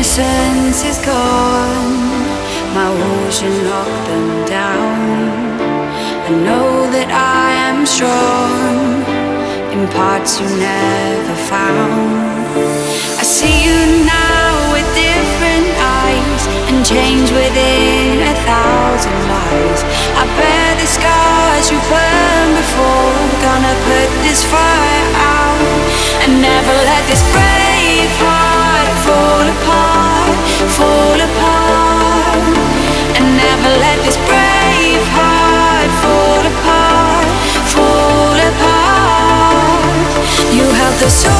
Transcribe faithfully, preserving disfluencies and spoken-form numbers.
innocence is gone. My walls, you knock them down. I know that I am strong in parts you never found. I see you now with different eyes and change within a thousand lies. I bear the scars you burned before. Gonna put this fire out and never let this brave heart fall apart, fall apart, and never let this brave heart fall apart, fall apart. You held the soul